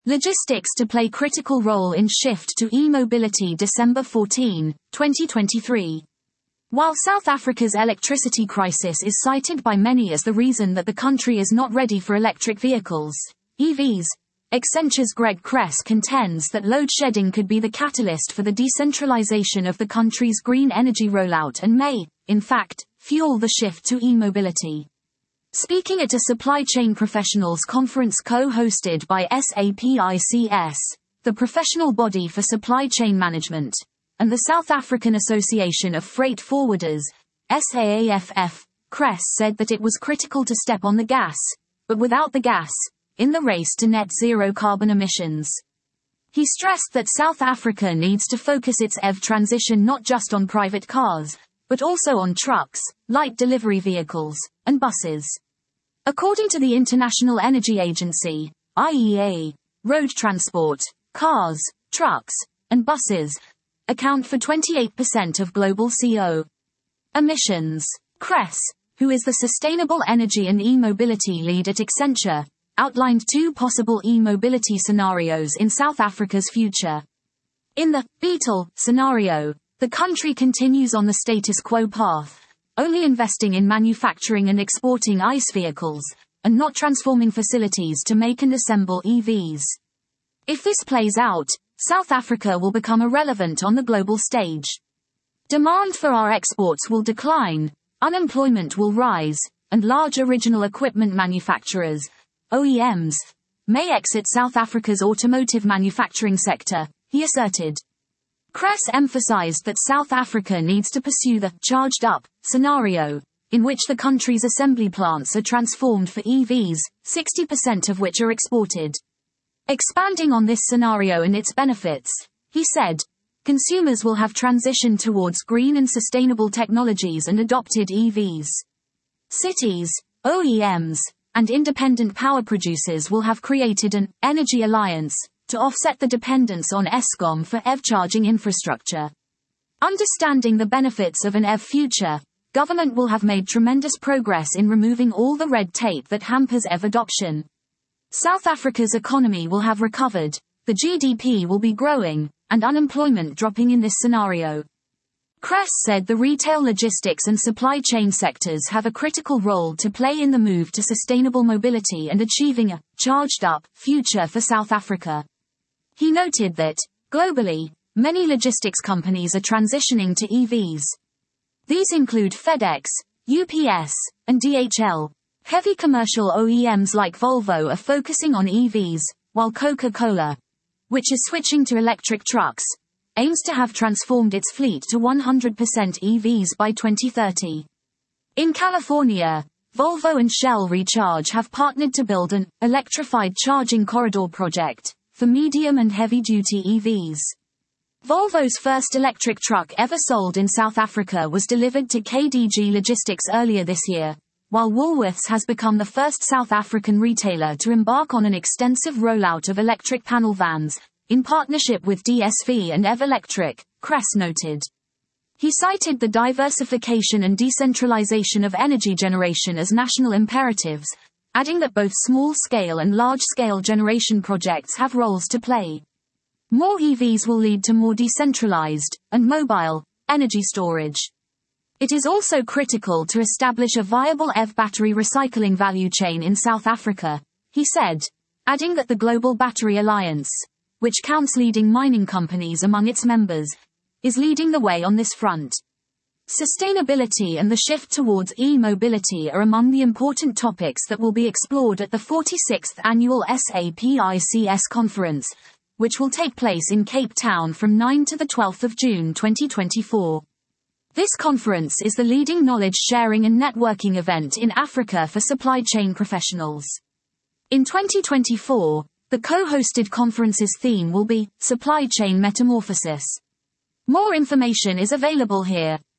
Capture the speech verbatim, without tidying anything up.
Logistics to play critical role in shift to e-mobility December fourteenth, twenty twenty-three. While South Africa's electricity crisis is cited by many as the reason that the country is not ready for electric vehicles, E Vs, Accenture's Greg Kress contends that load shedding could be the catalyst for the decentralization of the country's green energy rollout and may, in fact, fuel the shift to e-mobility. Speaking at a supply chain professionals conference co-hosted by SAPICS, the professional body for supply chain management, and the South African Association of Freight Forwarders, SAAFF, Kress said that it was critical to step on the gas, but without the gas, in the race to net zero carbon emissions. He stressed that South Africa needs to focus its E V transition not just on private cars, but also on trucks, light delivery vehicles, and buses. According to the International Energy Agency, I E A, road transport, cars, trucks, and buses account for twenty-eight percent of global C O emissions. Kress, who is the sustainable energy and e-mobility lead at Accenture, outlined two possible e-mobility scenarios in South Africa's future. In the Beetle scenario, the country continues on the status quo path, only investing in manufacturing and exporting ICE vehicles, and not transforming facilities to make and assemble E Vs. If this plays out, South Africa will become irrelevant on the global stage. Demand for our exports will decline, unemployment will rise, and large original equipment manufacturers, O E Ms, may exit South Africa's automotive manufacturing sector, he asserted. Kress emphasized that South Africa needs to pursue the charged up scenario, in which the country's assembly plants are transformed for E Vs, sixty percent of which are exported. Expanding on this scenario and its benefits, he said, consumers will have transitioned towards green and sustainable technologies and adopted E Vs. Cities, O E Ms, and independent power producers will have created an energy alliance to offset the dependence on Eskom for E V charging infrastructure. Understanding the benefits of an E V future, government will have made tremendous progress in removing all the red tape that hampers E V adoption. South Africa's economy will have recovered, the G D P will be growing, and unemployment dropping in this scenario. Kress said the retail, logistics and supply chain sectors have a critical role to play in the move to sustainable mobility and achieving a charged-up future for South Africa. He noted that, globally, many logistics companies are transitioning to E Vs. These include FedEx, U P S, and D H L. Heavy commercial O E Ms like Volvo are focusing on E Vs, while Coca-Cola, which is switching to electric trucks, aims to have transformed its fleet to one hundred percent E Vs by twenty thirty. In California, Volvo and Shell Recharge have partnered to build an electrified charging corridor project for medium and heavy-duty E Vs. Volvo's first electric truck ever sold in South Africa was delivered to K D G Logistics earlier this year, while Woolworths has become the first South African retailer to embark on an extensive rollout of electric panel vans, in partnership with D S V and E V Electric, Kress noted. He cited the diversification and decentralization of energy generation as national imperatives, adding that both small-scale and large-scale generation projects have roles to play. More E Vs will lead to more decentralized and mobile energy storage. It is also critical to establish a viable E V battery recycling value chain in South Africa, he said, adding that the Global Battery Alliance, which counts leading mining companies among its members, is leading the way on this front. Sustainability and the shift towards e-mobility are among the important topics that will be explored at the forty-sixth Annual SAPICS Conference, which will take place in Cape Town from the ninth to the twelfth of June twenty twenty-four. This conference is the leading knowledge sharing and networking event in Africa for supply chain professionals. In twenty twenty-four, the co-hosted conference's theme will be Supply Chain Metamorphosis. More information is available here.